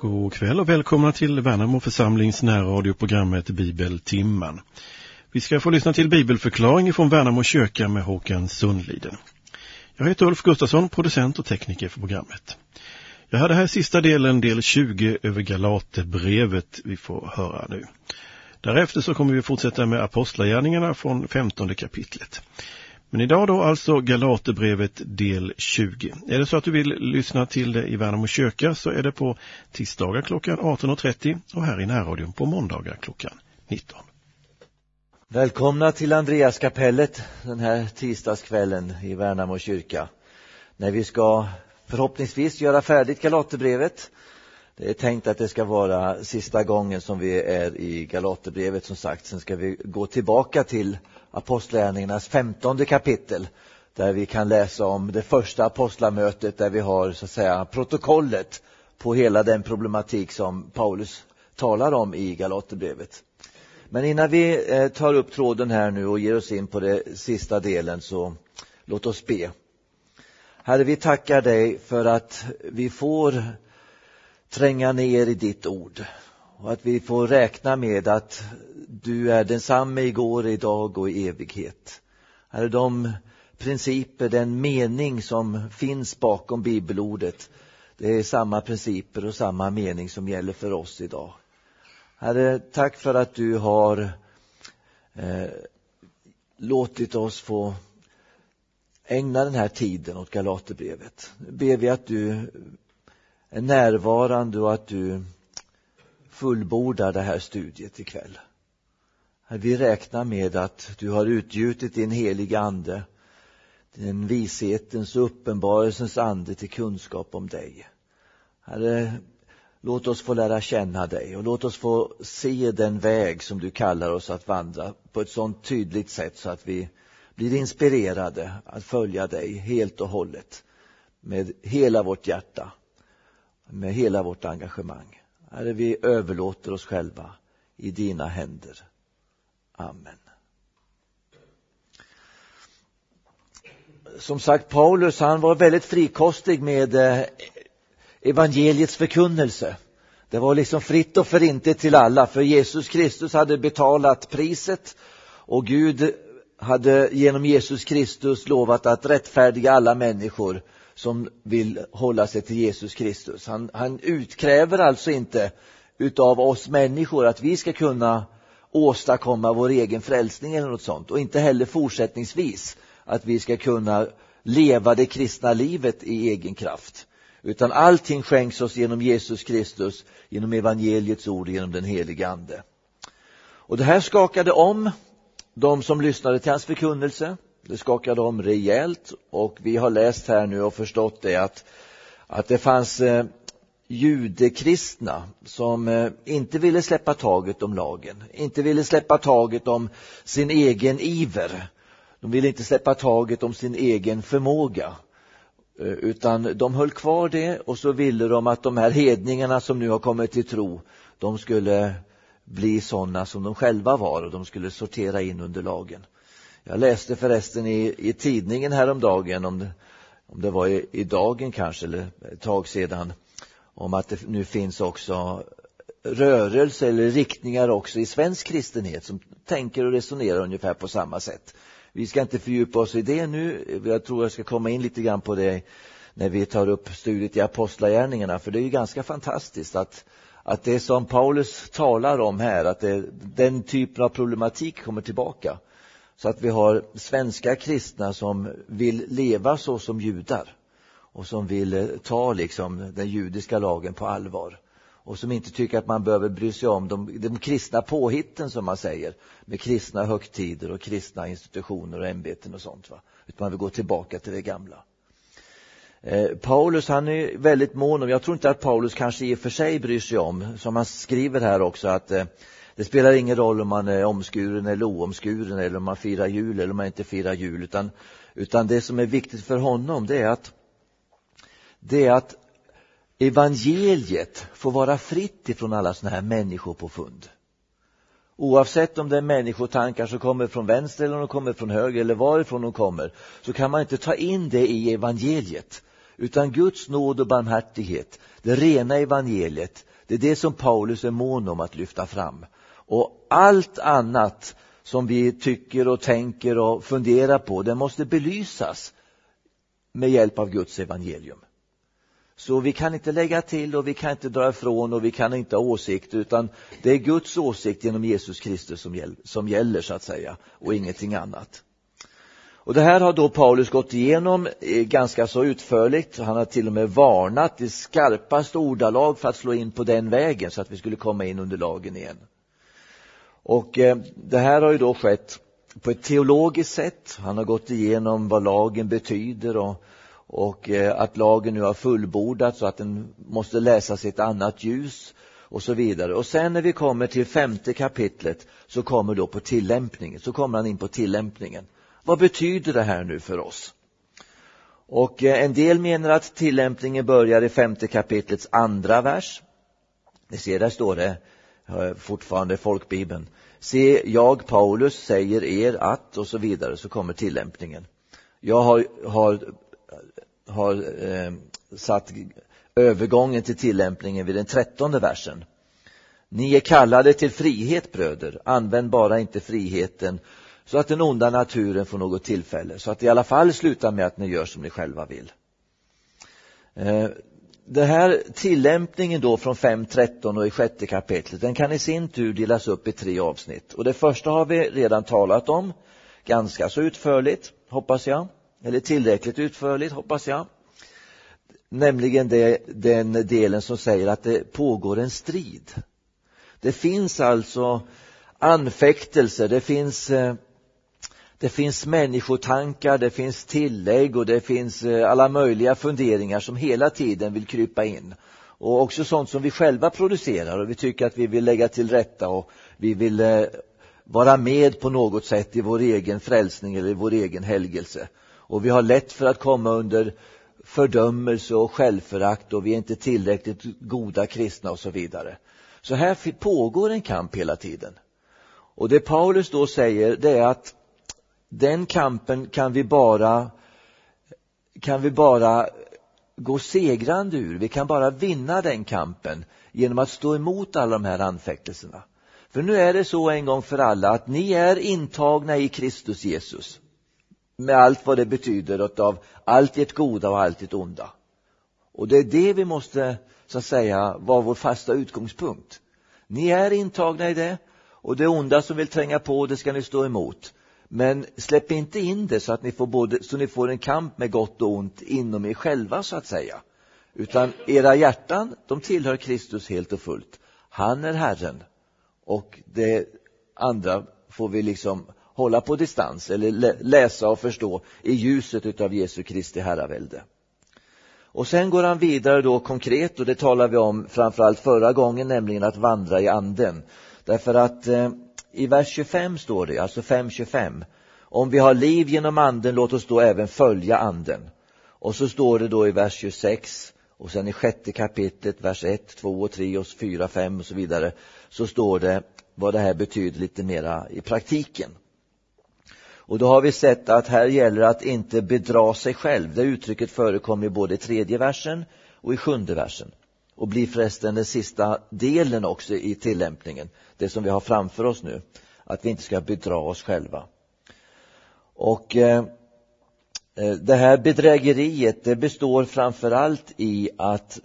God kväll och välkomna till Värnamo församlings närradioprogrammet Bibeltimman. Vi ska få lyssna till bibelförklaring från Värnamo kyrka med Håkan Sundliden. Jag heter Ulf Gustafsson, producent och tekniker för programmet. Jag hade här sista delen, del 20 över Galaterbrevet vi får höra nu. Därefter så kommer vi fortsätta med apostlagärningarna från 15:e kapitlet. Men idag då alltså Galaterbrevet del 20. Är det så att du vill lyssna till det i Värnamo kyrka så är det på tisdagar klockan 18.30 och här i närradion på måndagar klockan 19. Välkomna till Andreaskapellet den här tisdagskvällen i Värnamo kyrka. När vi ska förhoppningsvis göra färdigt Galaterbrevet. Det är tänkt att det ska vara sista gången som vi är i Galaterbrevet som sagt. Sen ska vi gå tillbaka till apostlagärningarnas 15:e kapitel. Där vi kan läsa om det första apostlamötet där vi har så att säga protokollet på hela den problematik som Paulus talar om i Galaterbrevet. Men innan vi tar upp tråden här nu och ger oss in på det sista delen så låt oss be. Herre, vi tackar dig för att vi får tränga ner i ditt ord. Och att vi får räkna med att du är densamma igår, idag och i evighet. Herre, de principer, den mening som finns bakom bibelordet, det är samma principer och samma mening som gäller för oss idag. Herre, tack för att du har låtit oss få ägna den här tiden åt Galaterbrevet. Nu ber vi att du är närvarande och att du fullbordar det här studiet ikväll. Herre, vi räknar med att du har utgjutit din heliga ande, din vishetens och uppenbarelsens ande till kunskap om dig. Herre, låt oss få lära känna dig och låt oss få se den väg som du kallar oss att vandra på ett sådant tydligt sätt så att vi blir inspirerade att följa dig helt och hållet med hela vårt hjärta, med hela vårt engagemang. Herre, vi överlåter oss själva i dina händer. Amen. Som sagt, Paulus han var väldigt frikostig med evangeliets förkunnelse. Det var liksom fritt och förintet till alla, för Jesus Kristus hade betalat priset och Gud hade genom Jesus Kristus lovat att rättfärdiga alla människor som vill hålla sig till Jesus Kristus. Han utkräver alltså inte utav oss människor att vi ska kunna åstadkomma vår egen frälsning eller något sånt, och inte heller fortsättningsvis att vi ska kunna leva det kristna livet i egen kraft. Utan allting skänks oss genom Jesus Kristus, genom evangeliets ord, genom den heliga ande. Och det här skakade om de som lyssnade till hans förkunnelse. Det skakade om rejält, och vi har läst här nu och förstått det att det fanns judekristna som inte ville släppa taget om lagen, inte ville släppa taget om sin egen iver. De ville inte släppa taget om sin egen förmåga, utan de höll kvar det, och så ville de att de här hedningarna som nu har kommit till tro, de skulle bli sådana som de själva var och de skulle sortera in under lagen. Jag läste förresten i tidningen häromdagen, om det var i dagen kanske eller ett tag sedan, om att det nu finns också rörelser eller riktningar också i svensk kristenhet som tänker och resonerar ungefär på samma sätt. Vi ska inte fördjupa oss i det nu. Jag tror jag ska komma in lite grann på det när vi tar upp studiet i apostlagärningarna, för det är ju ganska fantastiskt att det som Paulus talar om här, att den typen av problematik kommer tillbaka. Så att vi har svenska kristna som vill leva så som judar och som vill ta liksom den judiska lagen på allvar, och som inte tycker att man behöver bry sig om de kristna påhitten som man säger, med kristna högtider och kristna institutioner och ämbeten och sånt, va? Utan man vill gå tillbaka till det gamla. Paulus han är väldigt mån om, jag tror inte att Paulus kanske i och för sig bryr sig om, som han skriver här också, att det spelar ingen roll om man är omskuren eller oomskuren, eller om man firar jul eller om man inte firar jul, utan det som är viktigt för honom det är att evangeliet får vara fritt ifrån alla såna här människopåfund. Oavsett om det är människotankar som kommer från vänster eller om de kommer från höger eller varifrån de kommer, så kan man inte ta in det i evangeliet. Utan Guds nåd och barmhärtighet, det rena evangeliet, Det är det som Paulus är mån om att lyfta fram. Och allt annat som vi tycker och tänker och funderar på, det måste belysas med hjälp av Guds evangelium. Så vi kan inte lägga till och vi kan inte dra ifrån och vi kan inte ha åsikter, utan det är Guds åsikt genom Jesus Kristus som gäller så att säga, och ingenting annat. Och det här har då Paulus gått igenom ganska så utförligt. Han har till och med varnat i skarpaste ordalag för att slå in på den vägen så att vi skulle komma in under lagen igen. Och det här har ju då skett på ett teologiskt sätt. Han har gått igenom vad lagen betyder och att lagen nu har fullbordats så att den måste läsas i ett annat ljus och så vidare. Och sen när vi kommer till 5:e kapitlet så kommer då på tillämpningen. Så kommer han in på tillämpningen. Vad betyder det här nu för oss? Och en del menar att tillämpningen börjar i 5:e kapitlets 2:a vers. Ni ser, där står det fortfarande folkbibeln. Se, jag Paulus säger er att, och så vidare, så kommer tillämpningen. Jag har satt övergången till tillämpningen vid den 13:e versen. Ni är kallade till frihet, bröder. Använd bara inte friheten så att den onda naturen får något tillfälle, så att det i alla fall slutar med att ni gör som ni själva vill. Det här tillämpningen då från 5:13 och i 6:e kapitlet, den kan i sin tur delas upp i 3 avsnitt. Och det första har vi redan talat om ganska så utförligt, hoppas jag. Eller tillräckligt utförligt, hoppas jag. Nämligen den delen som säger att det pågår en strid. Det finns alltså anfäktelser, det finns människotankar, det finns tillägg och det finns alla möjliga funderingar som hela tiden vill krypa in. Och också sånt som vi själva producerar och vi tycker att vi vill lägga till rätta och vi vill vara med på något sätt i vår egen frälsning eller i vår egen helgelse. Och vi har lätt för att komma under fördömelse och självförakt och vi är inte tillräckligt goda kristna och så vidare. Så här pågår en kamp hela tiden. Och det Paulus då säger, det är att den kampen kan vi bara gå segrande ur. Vi kan bara vinna den kampen genom att stå emot alla de här anfäktelserna. För nu är det så en gång för alla att ni är intagna i Kristus Jesus. Med allt vad det betyder av allt ert goda och allt ert onda. Och det är det vi måste så att säga vara vår fasta utgångspunkt. Ni är intagna i det och det onda som vill tränga på, det ska ni stå emot. Men släpp inte in det så att ni får en kamp med gott och ont inom er själva så att säga. Utan era hjärtan, de tillhör Kristus helt och fullt. Han är Herren och det andra får vi liksom hålla på distans eller läsa och förstå i ljuset utav Jesu Kristi herravälde. Och sen går han vidare då konkret, och det talar vi om framförallt förra gången, nämligen att vandra i anden. Därför att i vers 25 står det, alltså 5:25, om vi har liv genom anden, låt oss då även följa anden. Och så står det då i vers 26 och sen i 6:e kapitlet, vers 1, 2 och 3 och 4, 5 och så vidare, så står det vad det här betyder lite mera i praktiken. Och då har vi sett att här gäller att inte bedra sig själv. Det uttrycket förekommer både i 3:e versen och i 7:e versen. Och blir förresten den sista delen också i tillämpningen. Det som vi har framför oss nu. Att vi inte ska bedra oss själva. Och det här bedrägeriet, det består framförallt i att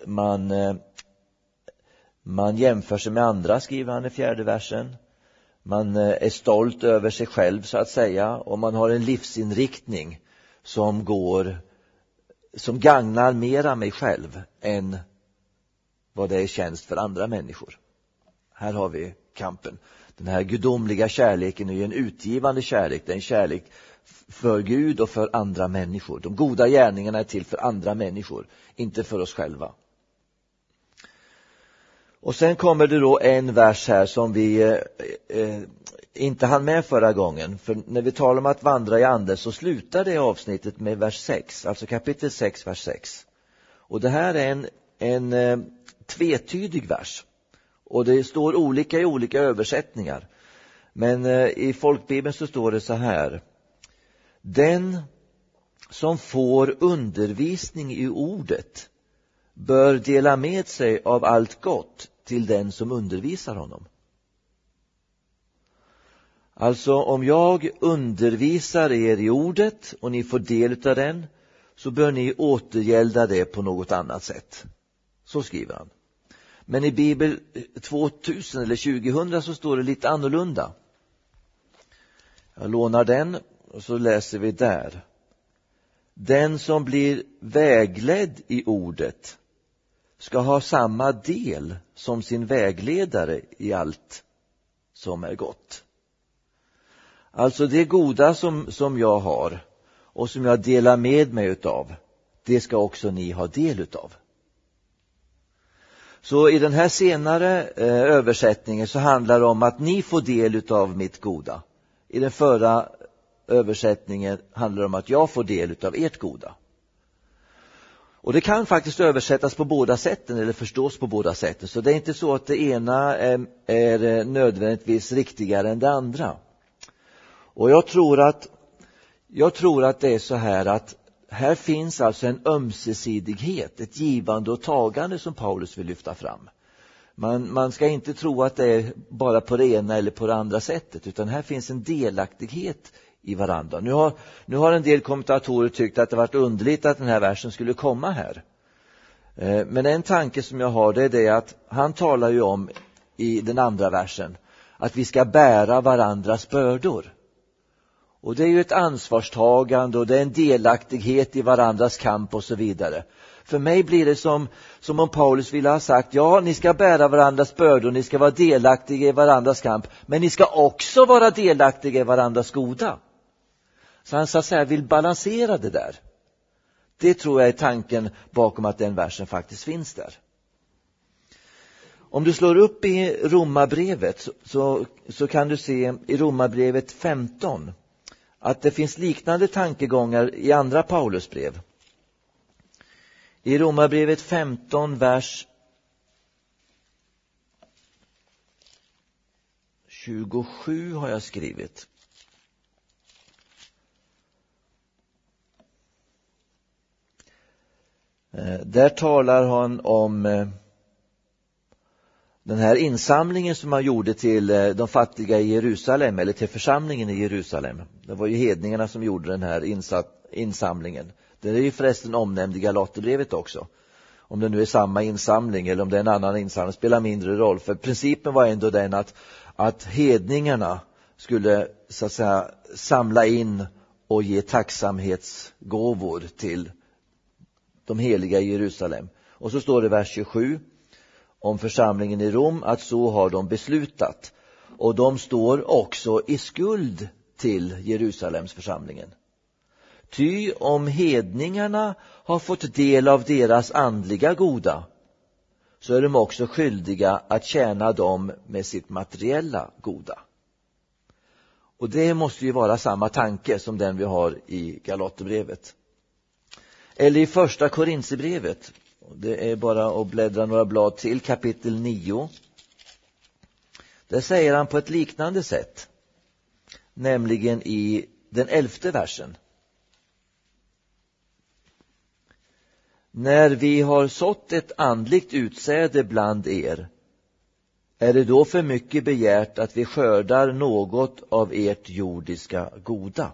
man jämför sig med andra, skriver han i 4:e versen. Man är stolt över sig själv så att säga, och man har en livsinriktning som gagnar mera mig själv än vad det är tjänst för andra människor. Här har vi kampen. Den här gudomliga kärleken är ju en utgivande kärlek. Det är en kärlek för Gud och för andra människor. De goda gärningarna är till för andra människor, inte för oss själva. Och sen kommer det då en vers här som vi inte hann med förra gången. För när vi talar om att vandra i anden så slutar det avsnittet med vers 6. Alltså kapitel 6, vers 6. Och det här är en tvetydig vers. Och det står olika i olika översättningar. Men i folkbibeln så står det så här. Den som får undervisning i ordet bör dela med sig av allt gott till den som undervisar honom. Alltså om jag undervisar er i ordet och ni får del av den, så bör ni återgälda det på något annat sätt. Så skriver han. Men i Bibel 2000 eller 2000 så står det lite annorlunda. Jag lånar den och så läser vi där. Den som blir vägledd i ordet ska ha samma del som sin vägledare i allt som är gott. Alltså det goda som jag har och som jag delar med mig utav, det ska också ni ha del utav. Så i den här senare översättningen så handlar det om att ni får del utav mitt goda. I den förra översättningen handlar det om att jag får del utav ert goda. Och det kan faktiskt översättas på båda sätten eller förstås på båda sätten. Så det är inte så att det ena är nödvändigtvis riktigare än det andra. Och jag tror att det är så här att här finns alltså en ömsesidighet, ett givande och tagande som Paulus vill lyfta fram. Man ska inte tro att det är bara på det ena eller på det andra sättet, utan här finns en delaktighet i varandra. Nu har en del kommentatorer tyckt att det varit underligt att den här versen skulle komma här. Men en tanke som jag har, det är det att han talar ju om i den andra versen att vi ska bära varandras bördor. Och det är ju ett ansvarstagande och det är en delaktighet i varandras kamp och så vidare. För mig blir det som om Paulus ville ha sagt, ja, ni ska bära varandras bördor, ni ska vara delaktiga i varandras kamp, men ni ska också vara delaktiga i varandras goda. Så han så att säga vill balansera det där. Det tror jag är tanken bakom att den versen faktiskt finns där. Om du slår upp i Romarbrevet så kan du se i Romarbrevet 15 att det finns liknande tankegångar i andra Paulusbrev. I Romarbrevet 15 vers 27 har jag skrivit. Där talar han om den här insamlingen som man gjorde till de fattiga i Jerusalem, eller till församlingen i Jerusalem. Det var ju hedningarna som gjorde den här insamlingen. Den är ju förresten omnämnd i Galaterbrevet också. Om det nu är samma insamling eller om det är en annan insamling spelar mindre roll. För principen var ändå den att hedningarna skulle så att säga samla in och ge tacksamhetsgåvor till de heliga i Jerusalem. Och så står det i vers 27 om församlingen i Rom att så har de beslutat. Och de står också i skuld till Jerusalems församlingen. Ty om hedningarna har fått del av deras andliga goda, så är de också skyldiga att tjäna dem med sitt materiella goda. Och det måste ju vara samma tanke som den vi har i Galaterbrevet. Eller i första Korinthierbrevet. Det är bara att bläddra några blad till, kapitel 9. Där säger han på ett liknande sätt. Nämligen i den 11:e versen. När vi har sått ett andligt utsäde bland er, är det då för mycket begärt att vi skördar något av ert jordiska goda?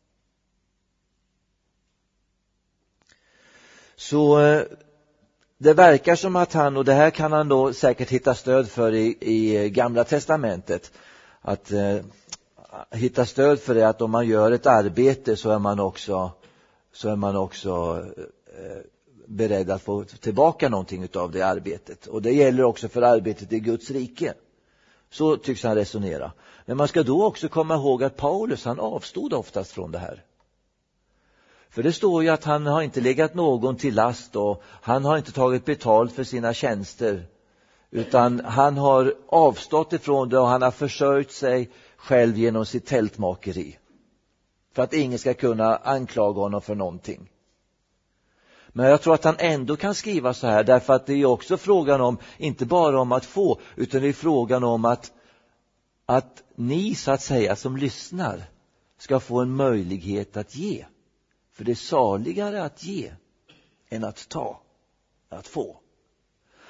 Så det verkar som att han, och det här kan han då säkert hitta stöd för i Gamla testamentet, att hitta stöd för det att om man gör ett arbete så är man också beredd att få tillbaka någonting av det arbetet. Och det gäller också för arbetet i Guds rike. Så tycks han resonera. Men man ska då också komma ihåg att Paulus, han avstod oftast från det här. För det står ju att han har inte legat någon till last och han har inte tagit betalt för sina tjänster. Utan han har avstått ifrån det och han har försörjt sig själv genom sitt tältmakeri. För att ingen ska kunna anklaga honom för någonting. Men jag tror att han ändå kan skriva så här, därför att det är också frågan om, inte bara om att få, utan det är frågan om att ni så att säga som lyssnar ska få en möjlighet att ge. För det är saligare att ge än att ta, att få.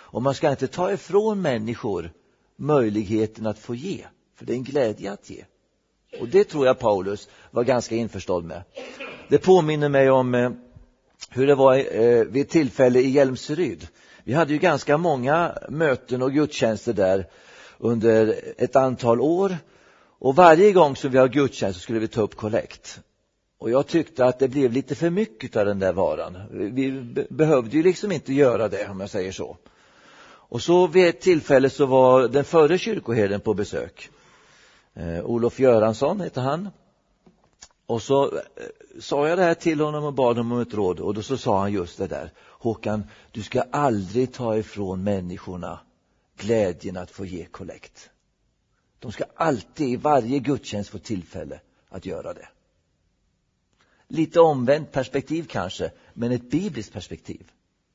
Och man ska inte ta ifrån människor möjligheten att få ge. För det är en glädje att ge. Och det tror jag Paulus var ganska införstådd med. Det påminner mig om hur det var vid ett tillfälle i Hjälmseryd. Vi hade ju ganska många möten och gudstjänster där under ett antal år. Och varje gång som vi har gudstjänst så skulle vi ta upp kollekt. Och jag tyckte att det blev lite för mycket av den där varan. Vi behövde ju liksom inte göra det, om jag säger så. Och så vid ett tillfälle så var den förre kyrkoherden på besök. Olof Göransson heter han. Och så sa jag det här till honom och bad honom om ett råd. Och då så sa han just det där: Håkan, du ska aldrig ta ifrån människorna glädjen att få ge kollekt. De ska alltid i varje gudstjänst få tillfälle att göra det. Lite omvänt perspektiv kanske, men ett bibliskt perspektiv.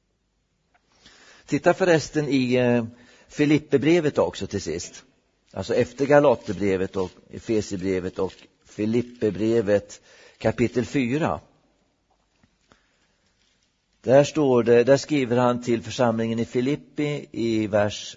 Titta förresten i Filipperbrevet också till sist. Alltså efter Galaterbrevet och Efesierbrevet och Filipperbrevet kapitel 4. Där står det, där skriver han till församlingen i Filippi i vers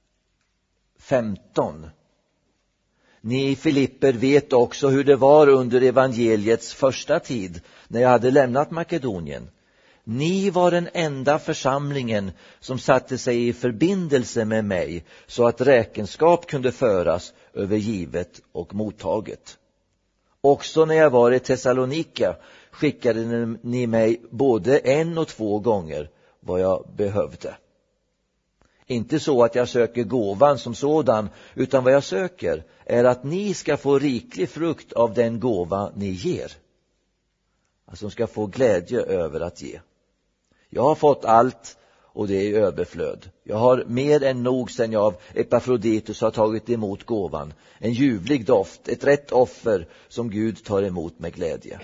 15. Ni i Filipper vet också hur det var under evangeliets första tid när jag hade lämnat Makedonien. Ni var den enda församlingen som satte sig i förbindelse med mig så att räkenskap kunde föras över givet och mottaget. Också när jag var i Thessalonika skickade ni mig både 1 och 2 gånger vad jag behövde. Inte så att jag söker gåvan som sådan, utan vad jag söker är att ni ska få riklig frukt av den gåva ni ger. Alltså de ska få glädje över att ge. Jag har fått allt och det är i överflöd. Jag har mer än nog sedan jag av Epafroditus har tagit emot gåvan. En ljuvlig doft, ett rätt offer som Gud tar emot med glädje.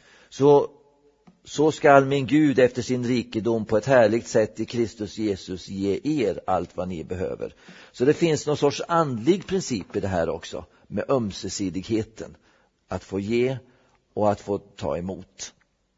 Så skall min Gud efter sin rikedom på ett härligt sätt i Kristus Jesus ge er allt vad ni behöver. Så det finns någon sorts andlig princip i det här också, med ömsesidigheten. Att få ge och att få ta emot.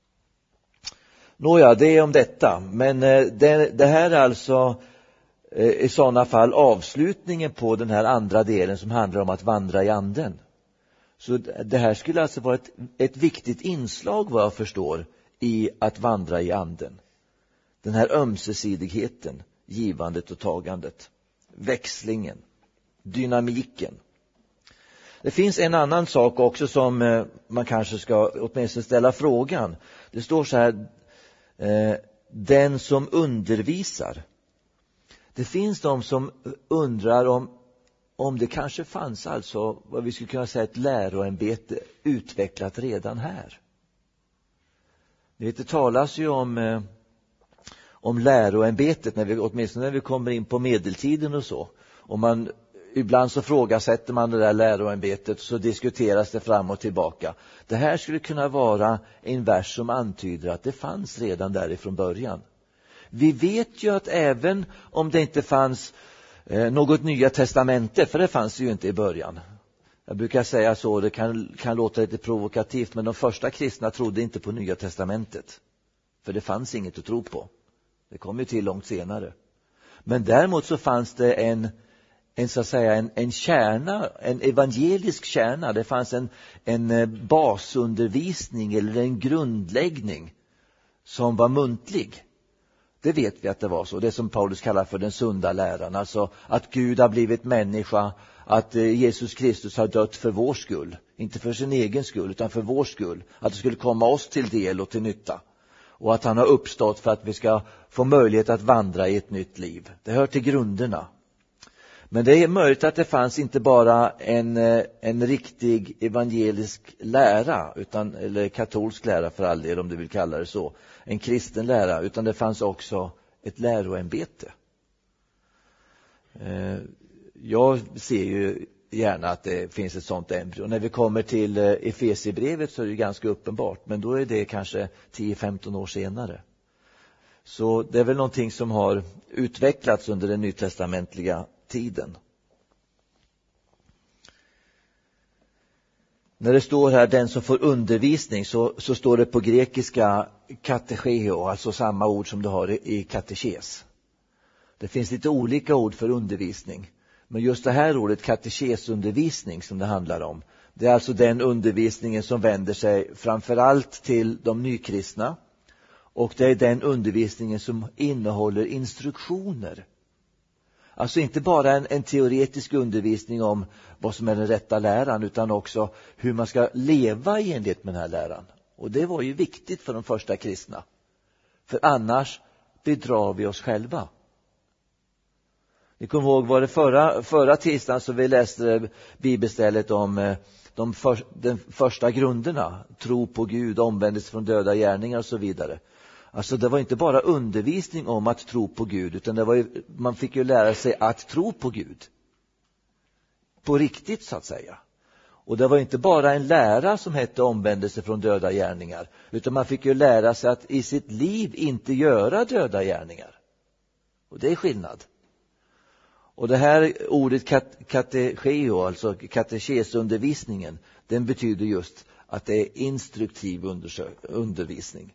Nåja, det är om detta. Men det här är alltså i sådana fall avslutningen på den här andra delen som handlar om att vandra i anden. Så det här skulle alltså vara ett viktigt inslag, vad jag förstår, i att vandra i anden. Den här ömsesidigheten, givandet och tagandet, växlingen, dynamiken. Det finns en annan sak också som man kanske ska åtminstone ställa frågan. Det står så här: den som undervisar. Det finns de som undrar om det kanske fanns alltså vad vi skulle kunna säga ett läroämbete utvecklat redan här. Det talas ju om läroämbetet åtminstone när vi kommer in på medeltiden och så. Och ibland så frågasätter man det där läroämbetet, så diskuteras det fram och tillbaka. Det här skulle kunna vara en vers som antyder att det fanns redan därifrån början. Vi vet ju att även om det inte fanns något nya testamente, för det fanns ju inte i början. Jag brukar säga så, det kan låta lite provokativt, men de första kristna trodde inte på nya testamentet. För det fanns inget att tro på. Det kom ju till långt senare. Men däremot så fanns det en kärna, en evangelisk kärna. Det fanns en basundervisning eller en grundläggning som var muntlig. Det vet vi att det var så. Det som Paulus kallar för den sunda läran. Alltså att Gud har blivit människa. Att Jesus Kristus har dött för vår skull. Inte för sin egen skull utan för vår skull. Att det skulle komma oss till del och till nytta. Och att han har uppstått för att vi ska få möjlighet att vandra i ett nytt liv. Det hör till grunderna. Men det är möjligt att det fanns inte bara en riktig evangelisk lära, eller katolsk lära för all del om du vill kalla det så. En kristen lära, utan det fanns också ett läroämbete. Jag ser ju gärna att det finns ett sånt embryo. När vi kommer till Efesierbrevet så är det ganska uppenbart, men då är det kanske 10-15 år senare. Så det är väl någonting som har utvecklats under den nytestamentliga tiden. När det står här den som får undervisning så står det på grekiska katecheo, alltså samma ord som du har i katekes. Det finns lite olika ord för undervisning. Men just det här ordet katekesundervisning som det handlar om, det är alltså den undervisningen som vänder sig framförallt till de nykristna. Och det är den undervisningen som innehåller instruktioner. Alltså inte bara en teoretisk undervisning om vad som är den rätta läran, utan också hur man ska leva i enlighet med den här läran. Och det var ju viktigt för de första kristna. För annars bedrar vi oss själva. Ni kommer ihåg vad det förra tisdagen så vi läste bibelstället om de första grunderna. Tro på Gud, omvändelse från döda gärningar och så vidare. Alltså det var inte bara undervisning om att tro på Gud, utan man fick ju lära sig att tro på Gud. På riktigt så att säga. Och det var inte bara en lära som hette omvändelse från döda gärningar, utan man fick ju lära sig att i sitt liv inte göra döda gärningar. Och det är skillnad. Och det här ordet katekeo, alltså katekesundervisningen, den betyder just att det är instruktiv undervisning.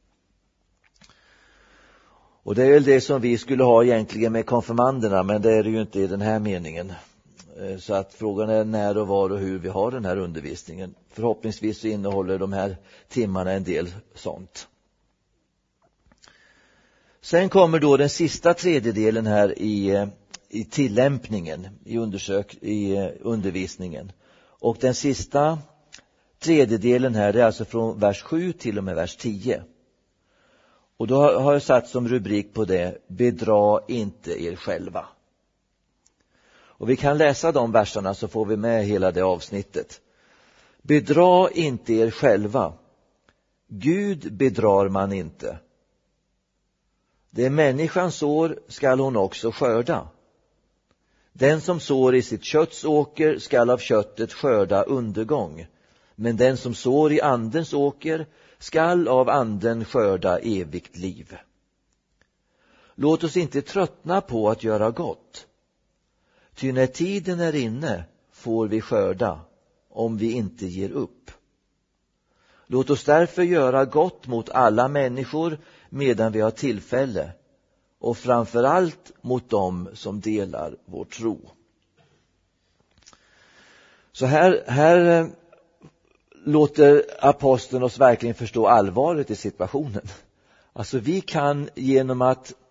Och det är väl det som vi skulle ha egentligen med konfirmanderna, men det är det ju inte i den här meningen. Så att frågan är när och var och hur vi har den här undervisningen. Förhoppningsvis så innehåller de här timmarna en del sånt. Sen kommer då den sista tredjedelen här i tillämpningen, i undervisningen. Och den sista tredjedelen här är alltså från vers 7 till och med vers 10. Och då har jag satt som rubrik på det: bedra inte er själva. Och vi kan läsa de verserna så får vi med hela det avsnittet. Bedra inte er själva. Gud bedrar man inte. Det människan sår skall hon också skörda. Den som sår i sitt kötts åker skall av köttet skörda undergång. Men den som sår i andens åker skall av anden skörda evigt liv. Låt oss inte tröttna på att göra gott. Ty när tiden är inne får vi skörda, om vi inte ger upp. Låt oss därför göra gott mot alla människor medan vi har tillfälle, och framförallt mot dem som delar vår tro. Så här låter aposteln oss verkligen förstå allvaret i situationen. Alltså vi kan genom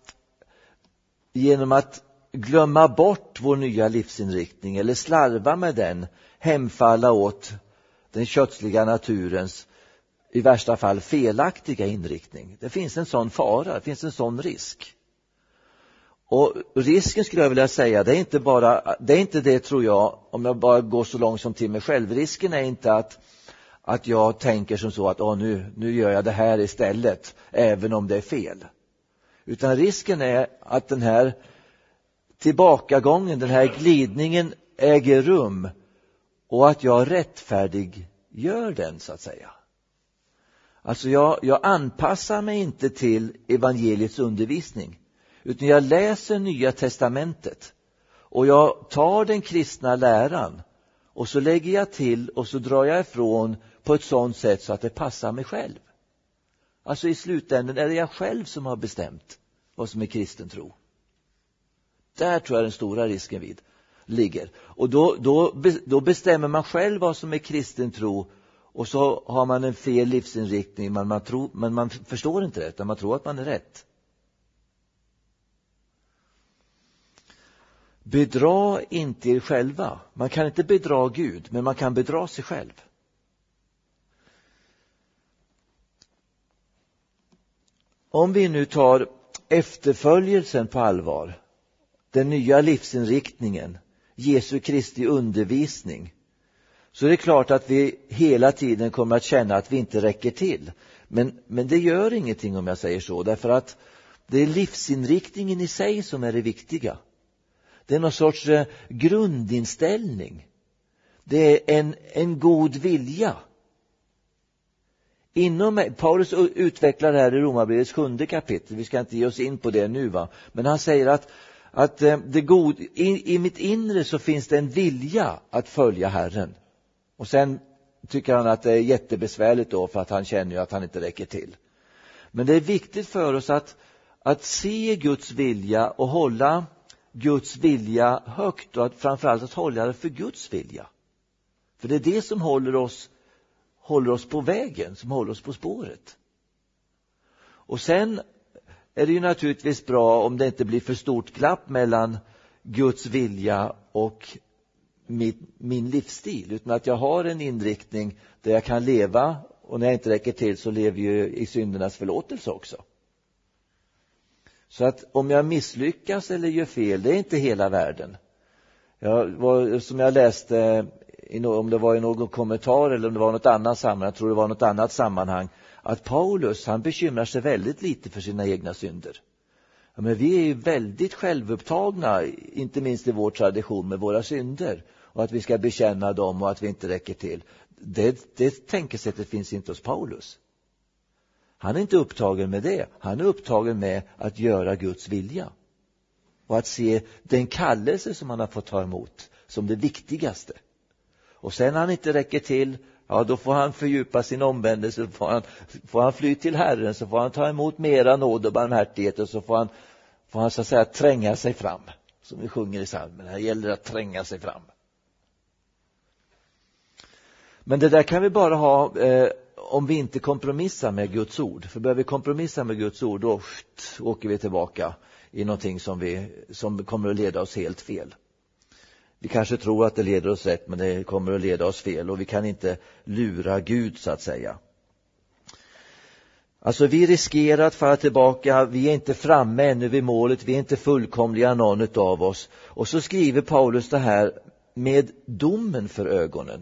att glömma bort vår nya livsinriktning eller slarva med den, hemfalla åt den kötsliga naturens i värsta fall felaktiga inriktning. Det finns en sån fara, det finns en sån risk. Och risken skulle jag vilja säga, det är inte det tror jag, om jag bara går så långt som till mig själv. Risken är inte att jag tänker som så att nu gör jag det här istället, även om det är fel. Utan risken är att den här tillbakagången, den här glidningen äger rum och att jag rättfärdiggör den så att säga. Alltså jag anpassar mig inte till evangeliets undervisning, utan jag läser Nya testamentet och jag tar den kristna läran och så lägger jag till och så drar jag ifrån på ett sådant sätt så att det passar mig själv. Alltså i slutändan är det jag själv som har bestämt vad som är kristen tro. Där tror jag den stora risken ligger. Och då bestämmer man själv vad som är kristen tro, och så har man en fel livsinriktning, men man förstår inte det, utan man tror att man är rätt. Bedra inte er själva. Man kan inte bedra Gud, men man kan bedra sig själv. Om vi nu tar efterföljelsen på allvar, den nya livsinriktningen, Jesu Kristi undervisning, så är det klart att vi hela tiden kommer att känna att vi inte räcker till. Men det gör ingenting om jag säger så, därför att det är livsinriktningen i sig som är det viktiga. Det är någon sorts grundinställning. Det är en god vilja. Paulus utvecklar det här i Romarbrevets 7:e kapitel. Vi ska inte ge oss in på det nu men han säger att det i mitt inre så finns det en vilja att följa Herren. Och sen tycker han att det är jättebesvärligt då, för att han känner ju att han inte räcker till. Men det är viktigt för oss att se Guds vilja och hålla Guds vilja högt, och att framförallt att hålla det för Guds vilja. För det är det som håller oss på vägen, som håller oss på spåret. Och sen är det ju naturligtvis bra om det inte blir för stort glapp mellan Guds vilja och min livsstil, utan att jag har en inriktning där jag kan leva, och när jag inte räcker till så lever jag i syndernas förlåtelse också. Så att om jag misslyckas eller gör fel, det är inte hela världen. Som jag läste, om det var i någon kommentar eller om det var något annat sammanhang, jag tror det var något annat sammanhang, att Paulus, han bekymrar sig väldigt lite för sina egna synder. Ja, men vi är ju väldigt självupptagna, inte minst i vår tradition, med våra synder, och att vi ska bekänna dem och att vi inte räcker till. Det tänkesättet finns inte hos Paulus. Han är inte upptagen med det. Han är upptagen med att göra Guds vilja och att se den kallelse som han har fått ta emot som det viktigaste. Och sen när han inte räcker till, ja, då får han fördjupa sin omvändelse, får han fly till Herren, så får han ta emot mera nåd och barmhärtighet, och så får han så att säga tränga sig fram, som vi sjunger i psalmen. Här gäller det att tränga sig fram. Men det där kan vi bara ha om vi inte kompromissar med Guds ord. För börjar vi kompromissa med Guds ord, då åker vi tillbaka i någonting som kommer att leda oss helt fel. Vi kanske tror att det leder oss rätt, men det kommer att leda oss fel, och vi kan inte lura Gud, så att säga. Alltså vi riskerar att falla tillbaka, vi är inte framme ännu vid målet, vi är inte fullkomliga någon av oss. Och så skriver Paulus det här med domen för ögonen.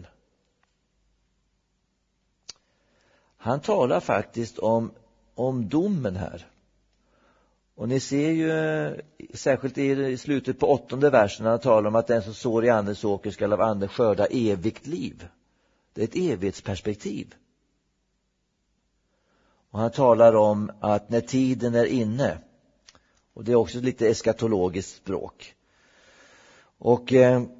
Han talar faktiskt om domen här. Och ni ser ju särskilt i slutet på 8:e versen, han talar om att den som sår i andens åker skall av anden skörda evigt liv. Det är ett evighetsperspektiv. Och han talar om att när tiden är inne, och det är också lite eskatologiskt språk. Och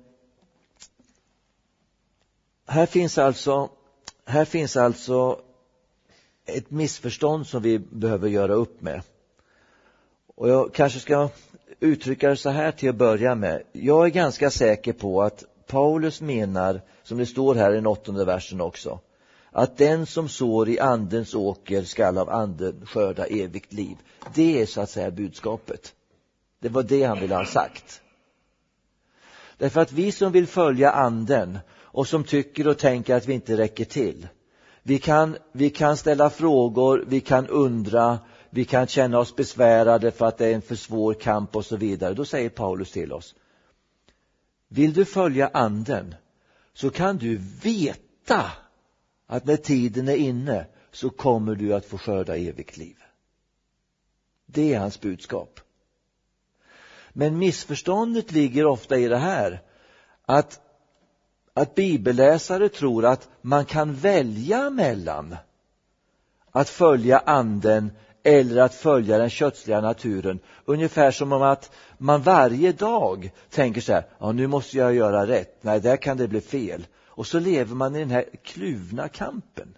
här finns alltså ett missförstånd som vi behöver göra upp med. Och jag kanske ska uttrycka det så här till att börja med. Jag är ganska säker på att Paulus menar, som det står här i den 8:e versen också, att den som sår i andens åker skall av anden skörda evigt liv. Det är så att säga budskapet. Det var det han ville ha sagt. Därför att vi som vill följa anden och som tycker och tänker att vi inte räcker till, vi kan ställa frågor, vi kan undra, vi kan känna oss besvärade för att det är en för svår kamp och så vidare. Då säger Paulus till oss: vill du följa anden, så kan du veta att när tiden är inne så kommer du att få skörda evigt liv. Det är hans budskap. Men missförståndet ligger ofta i det här, att bibelläsare tror att man kan välja mellan att följa anden eller att följa den kötsliga naturen. Ungefär som om att man varje dag tänker så här: ja, nu måste jag göra rätt. Nej, där kan det bli fel. Och så lever man i den här kluvna kampen.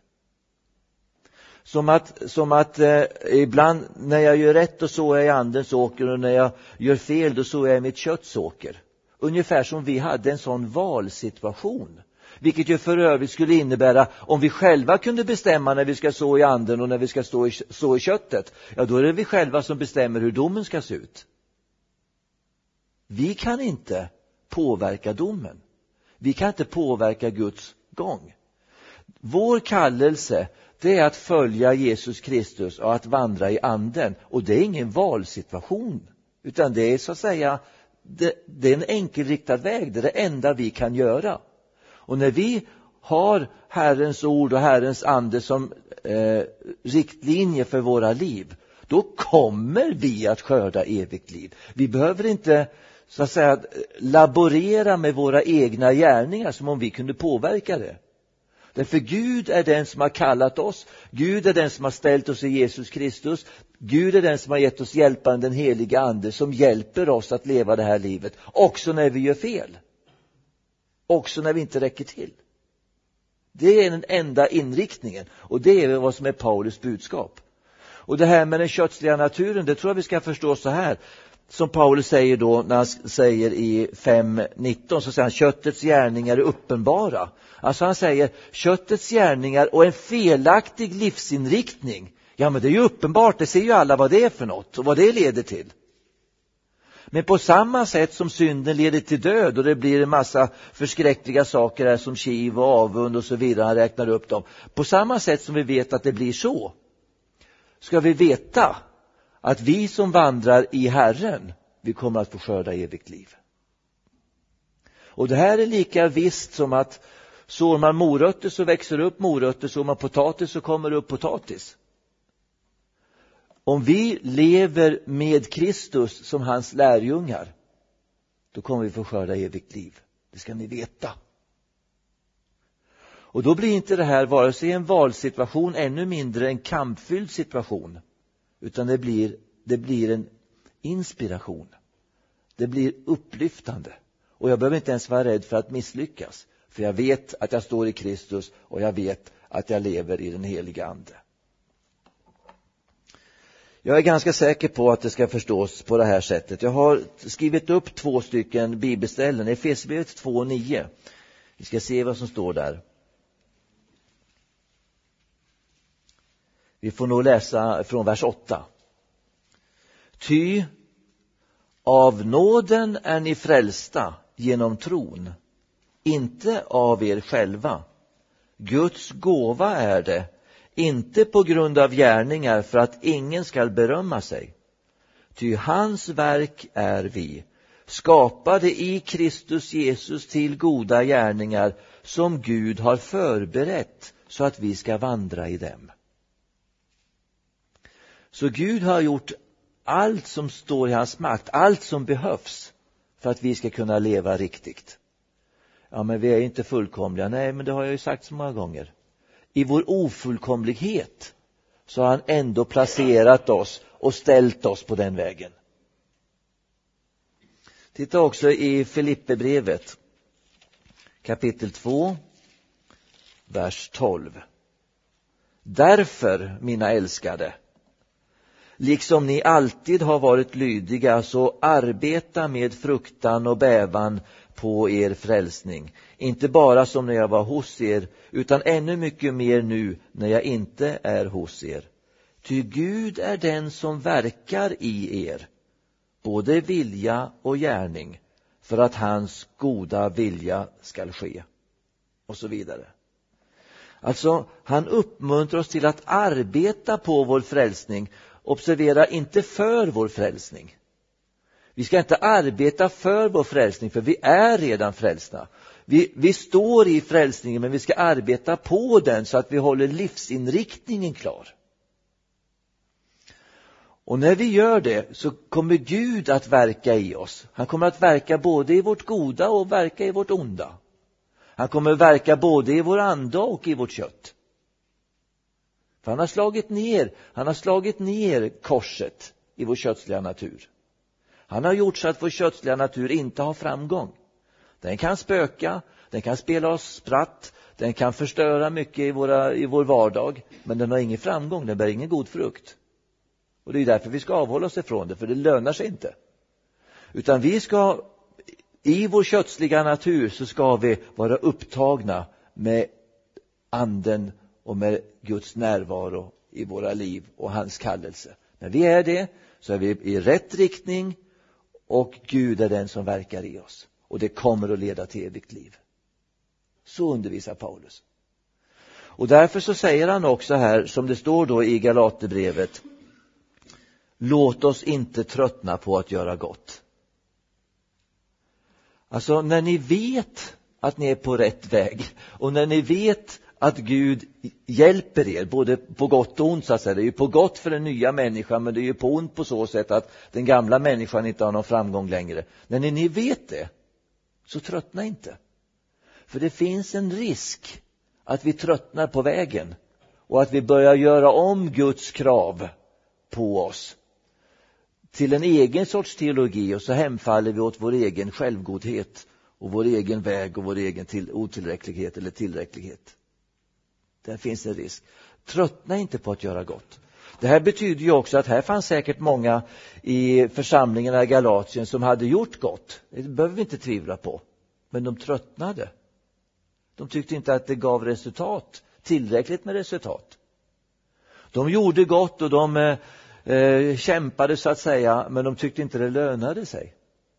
Som att ibland när jag gör rätt, då sår jag i andens åker, och när jag gör fel, då sår jag i mitt kötts åker. Ungefär som vi hade en sån valsituation. Vilket ju för övrigt skulle innebära, om vi själva kunde bestämma när vi ska så i anden och när vi ska så i köttet, ja, då är det vi själva som bestämmer hur domen ska se ut. Vi kan inte påverka domen. Vi kan inte påverka Guds gång. Vår kallelse, det är att följa Jesus Kristus och att vandra i anden. Och det är ingen valsituation, utan det är så att säga, det är en enkelriktad väg. Det är det enda vi kan göra. Och när vi har Herrens ord och Herrens ande som riktlinje för våra liv, då kommer vi att skörda evigt liv. Vi behöver inte så att säga laborera med våra egna gärningar som om vi kunde påverka det. Därför Gud är den som har kallat oss. Gud är den som har ställt oss i Jesus Kristus. Gud är den som har gett oss hjälparen, den heliga ande, som hjälper oss att leva det här livet. Också när vi gör fel. Också när vi inte räcker till. Det är den enda inriktningen. Och det är vad som är Paulus budskap. Och det här med den kötsliga naturen, det tror jag vi ska förstå så här. Som Paulus säger då, när han säger i 5:19, så säger han köttets gärningar är uppenbara. Alltså han säger köttets gärningar och en felaktig livsinriktning. Ja, men det är ju uppenbart, det ser ju alla vad det är för något och vad det leder till. Men på samma sätt som synden leder till död och det blir en massa förskräckliga saker här som kiv och avund och så vidare, han räknar upp dem. På samma sätt som vi vet att det blir så, ska vi veta att vi som vandrar i Herren, vi kommer att få skörda evigt liv. Och det här är lika visst som att sår man morötter så växer upp morötter, sår man potatis så kommer det upp potatis. Om vi lever med Kristus som hans lärjungar, då kommer vi få skörda evigt liv. Det ska ni veta. Och då blir inte det här vare sig en valsituation, ännu mindre en kampfylld situation, utan det blir en inspiration. Det blir upplyftande. Och jag behöver inte ens vara rädd för att misslyckas, för jag vet att jag står i Kristus och jag vet att jag lever i den heliga ande. Jag är ganska säker på att det ska förstås på det här sättet. Jag har skrivit upp 2 bibelställen, Efesierbrevet 2:9. Vi ska se vad som står där. Vi får nog läsa från vers 8. Ty av nåden är ni frälsta genom tron, inte av er själva. Guds gåva är det, inte på grund av gärningar för att ingen ska berömma sig. Ty hans verk är vi, skapade i Kristus Jesus till goda gärningar som Gud har förberett så att vi ska vandra i dem. Så Gud har gjort allt som står i hans makt, allt som behövs för att vi ska kunna leva riktigt. Ja, men vi är inte fullkomliga. Nej, men det har jag ju sagt så många gånger. I vår ofullkomlighet så har han ändå placerat oss och ställt oss på den vägen. Titta också i Filipperbrevet kapitel 2, vers 12. Därför, mina älskade, liksom ni alltid har varit lydiga, så arbeta med fruktan och bävan på er frälsning. Inte bara som när jag var hos er, utan ännu mycket mer nu när jag inte är hos er. Ty Gud är den som verkar i er, både vilja och gärning, för att hans goda vilja skall ske. Och så vidare. Alltså, han uppmuntrar oss till att arbeta på vår frälsning. Observera, inte för vår frälsning. Vi ska inte arbeta för vår frälsning, för vi är redan frälsna. Vi står i frälsningen, men vi ska arbeta på den så att vi håller livsinriktningen klar. Och när vi gör det så kommer Gud att verka i oss. Han kommer att verka både i vårt goda och verka i vårt onda. Han kommer att verka både i vår ande och i vårt kött. För han har slagit ner korset i vår kötsliga natur. Han har gjort så att vår kötsliga natur inte har framgång. Den kan spöka, den kan spela oss spratt, den kan förstöra mycket i vår vardag, men den har ingen framgång, den bär ingen god frukt. Och det är därför vi ska avhålla oss ifrån det, för det lönar sig inte. Utan vi ska, i vår kötsliga natur så ska vi vara upptagna med anden och med Guds närvaro i våra liv och hans kallelse. När vi är det så är vi i rätt riktning och Gud är den som verkar i oss. Och det kommer att leda till evigt liv. Så undervisar Paulus. Och därför så säger han också här, som det står då i Galaterbrevet: låt oss inte tröttna på att göra gott. Alltså, när ni vet att ni är på rätt väg och när ni vet att Gud hjälper er både på gott och ont, så att säga. Det är ju på gott för den nya människan, men det är ju på ont på så sätt att den gamla människan inte har någon framgång längre. Men när ni vet det, så tröttna inte. För det finns en risk att vi tröttnar på vägen och att vi börjar göra om Guds krav på oss till en egen sorts teologi, och så hemfaller vi åt vår egen självgodhet och vår egen väg och vår egen otillräcklighet eller tillräcklighet. Där finns en risk. Tröttna inte på att göra gott. Det här betyder ju också att här fanns säkert många i församlingarna i Galatien som hade gjort gott. Det behöver vi inte tvivla på. Men de tröttnade. De tyckte inte att det gav resultat, tillräckligt med resultat. De gjorde gott och de kämpade så att säga, men de tyckte inte det lönade sig.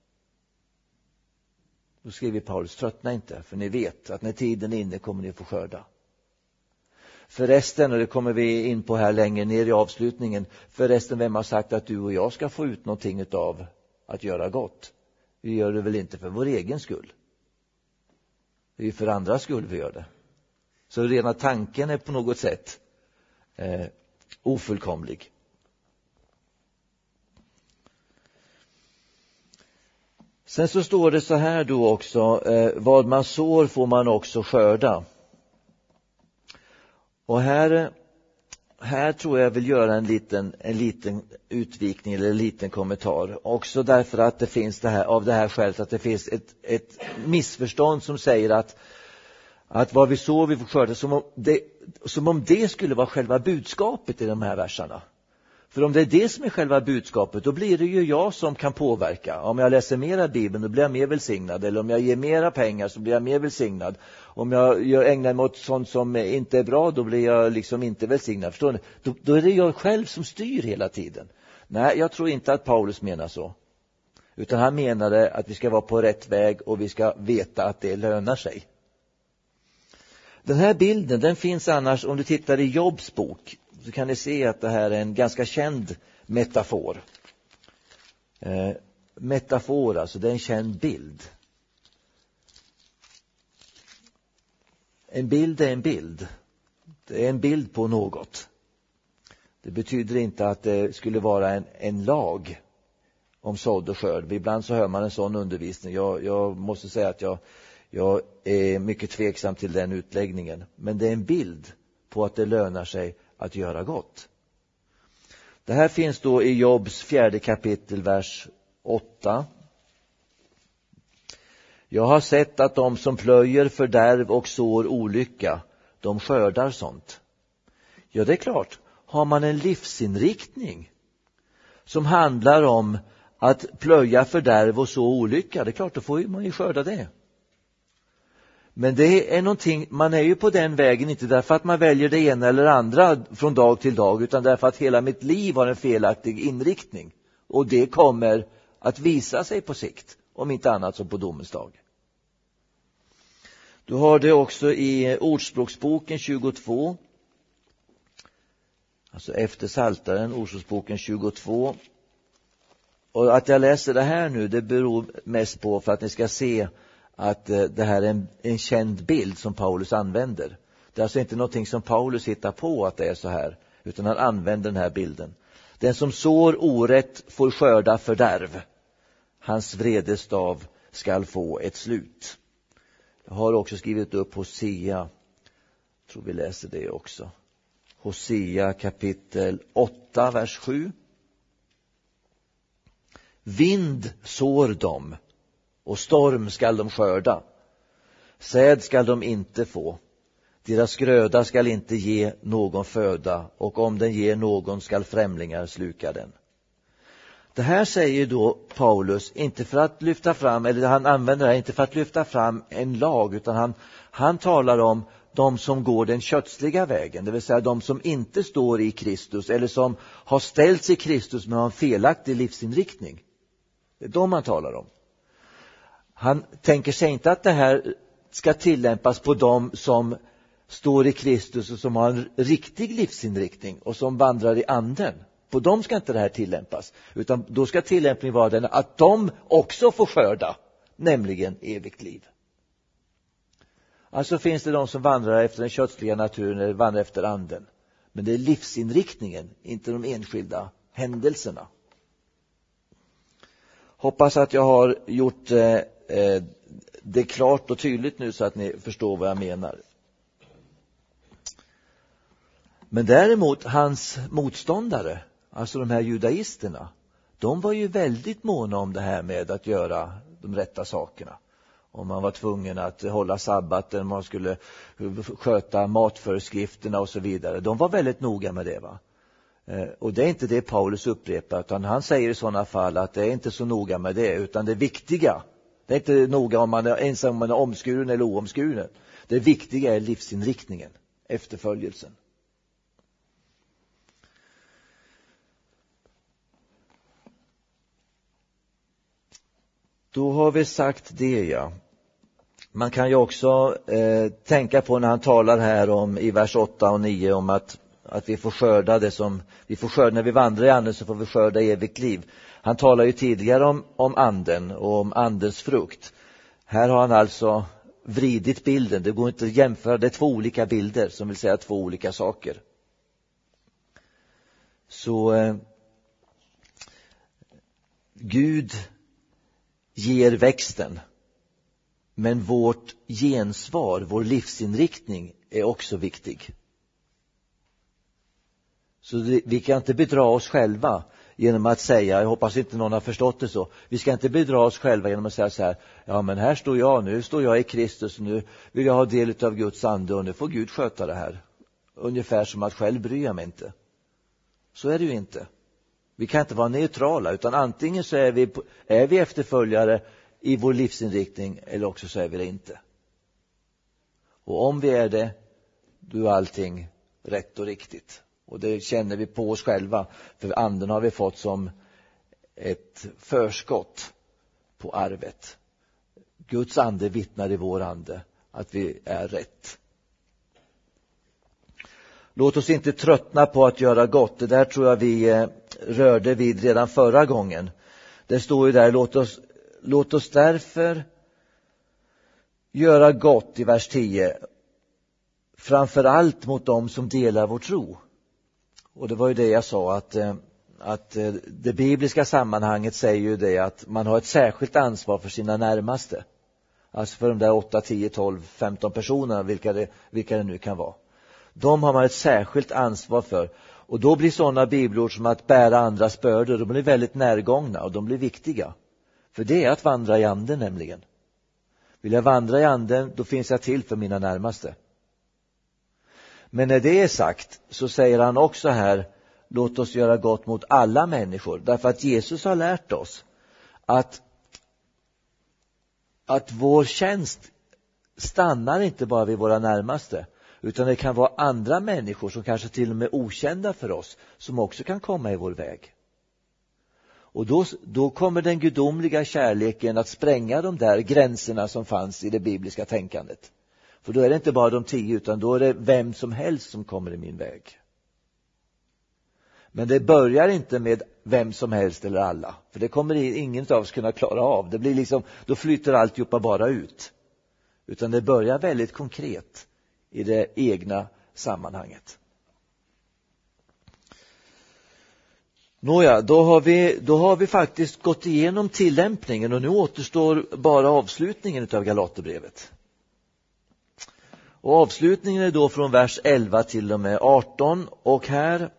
Då skriver Paulus: tröttna inte, för ni vet att när tiden är inne kommer ni få skörda. Förresten, och det kommer vi in på här längre ner i avslutningen, förresten, vem har sagt att du och jag ska få ut någonting av att göra gott? Vi gör det väl inte för vår egen skull. Det är ju för andras skull vi gör det. Så rena tanken är på något sätt ofullkomlig. Sen så står det så här då också, vad man sår får man också skörda. Och här tror jag vill göra en liten utvikning eller en liten kommentar. Också därför att det finns det här, av det här skälet att det finns ett missförstånd som säger att vad vi sår vi får skörda, som om det skulle vara själva budskapet i de här verserna. För om det är det som är själva budskapet, då blir det ju jag som kan påverka. Om jag läser mera Bibeln, då blir jag mer välsignad. Eller om jag ger mera pengar, så blir jag mer välsignad. Om jag ägnar mig åt sånt som inte är bra, då blir jag liksom inte välsignad. Förstår ni? Då är det jag själv som styr hela tiden. Nej, jag tror inte att Paulus menar så. Utan han menade att vi ska vara på rätt väg och vi ska veta att det lönar sig. Den här bilden, den finns annars, om du tittar i Jobs bok, så kan ni se att det här är en ganska känd metafor. Metafor, alltså det är en känd bild. En bild är en bild. Det är en bild på något. Det betyder inte att det skulle vara en lag om sådd och skörd. Ibland så hör man en sån undervisning. Jag måste säga att jag är mycket tveksam till den utläggningen. Men det är en bild på att det lönar sig att göra gott. Det här finns då i Jobs 4 kapitel, vers 8. Jag har sett att de som plöjer fördärv och sår olycka, de skördar sånt. Ja, det är klart. Har man en livsinriktning som handlar om att plöja fördärv och så olycka, det är klart, då får man ju skörda det. Men det är någonting, man är ju på den vägen inte därför att man väljer det ena eller andra från dag till dag, utan därför att hela mitt liv har en felaktig inriktning. Och det kommer att visa sig på sikt, om inte annat så på domens dag. Du har det också i Ordspråksboken 22. Alltså efter Psaltaren, Ordspråksboken 22. Och att jag läser det här nu, det beror mest på för att ni ska se att det här är en känd bild som Paulus använder. Det är alltså inte någonting som Paulus hittar på att det är så här, utan han använder den här bilden. Den som sår orätt får skörda fördärv. Hans vredestav skall få ett slut. Jag har också skrivit upp Hosea. Jag tror vi läser det också. Hosea kapitel 8, vers 7. Vind sår dem, och storm skall de skörda. Säd skall de inte få. Deras gröda skall inte ge någon föda, och om den ger någon skall främlingar sluka den. Det här säger då Paulus inte för att lyfta fram, eller han använder det här inte för att lyfta fram en lag, utan han talar om de som går den kötsliga vägen, det vill säga de som inte står i Kristus eller som har ställts i Kristus men har en felaktig livsinriktning. Det är de han talar om. Han tänker sig inte att det här ska tillämpas på dem som står i Kristus och som har en riktig livsinriktning och som vandrar i anden. På dem ska inte det här tillämpas, utan då ska tillämpningen vara den att de också får skörda, nämligen evigt liv. Alltså finns det de som vandrar efter den kötsliga naturen eller vandrar efter anden. Men det är livsinriktningen, inte de enskilda händelserna. Hoppas att jag har gjort det klart och tydligt nu så att ni förstår vad jag menar. Men däremot hans motståndare, alltså de här judaisterna, de var ju väldigt måna om det här med att göra de rätta sakerna. Om man var tvungen att hålla sabbaten, man skulle sköta matföreskrifterna och så vidare. De var väldigt noga med det, va? Och det är inte det Paulus upprepar, utan han säger i sådana fall att det är inte så noga med det, utan det viktiga, det är inte noga om man är omskuren eller oomskuren. Det viktiga är livsinriktningen, efterföljelsen. Då har vi sagt det, ja. Man kan ju också tänka på när han talar här om i vers 8 och 9 om att vi får skörda det som vi får skörda när vi vandrar i anden, så får vi skörda evigt liv. Han talar ju tidigare om anden och om andens frukt. Här har han alltså vridit bilden. Det går inte att jämföra. Det är två olika bilder som vill säga två olika saker. Så Gud ger växten, men vårt gensvar, vår livsinriktning är också viktig. Så vi kan inte bedra oss själva genom att säga, jag hoppas inte någon har förstått det så, vi ska inte bedra oss själva genom att säga så här, ja men här står jag, nu står jag i Kristus, nu vill jag ha del av Guds ande och nu får Gud sköta det här. Ungefär som att själv bryr jag mig inte. Så är det ju inte. Vi kan inte vara neutrala, utan antingen så är vi efterföljare i vår livsinriktning, eller också så är vi det inte. Och om vi är det, då är allting rätt och riktigt. Och det känner vi på oss själva, för anden har vi fått som ett förskott på arvet. Guds ande vittnar i vår ande att vi är rätt. Låt oss inte tröttna på att göra gott. Det där tror jag vi rörde vid redan förra gången. Det står ju där, låt oss därför göra gott i vers 10. Framför allt mot dem som delar vår tro. Och det var ju det jag sa, att det bibliska sammanhanget säger ju det att man har ett särskilt ansvar för sina närmaste. Alltså för de där 8, 10, 12, 15 personerna, vilka det nu kan vara. De har man ett särskilt ansvar för. Och då blir sådana bibelord som att bära andras bördor, de blir väldigt närgångna och de blir viktiga. För det är att vandra i anden nämligen. Vill jag vandra i anden, då finns jag till för mina närmaste. Men när det är sagt så säger han också här, låt oss göra gott mot alla människor. Därför att Jesus har lärt oss att vår tjänst stannar inte bara vid våra närmaste, utan det kan vara andra människor som kanske till och med är okända för oss, som också kan komma i vår väg. Och då kommer den gudomliga kärleken att spränga de där gränserna som fanns i det bibliska tänkandet. För då är det inte bara de 10, utan då är det vem som helst som kommer i min väg. Men det börjar inte med vem som helst eller alla. För det kommer ingen av oss kunna klara av. Det blir liksom, då flyter alltihopa bara ut. Utan det börjar väldigt konkret i det egna sammanhanget. Nåja, då har vi faktiskt gått igenom tillämpningen och nu återstår bara avslutningen av Galaterbrevet. Och avslutningen är då från vers 11 till och med 18 och här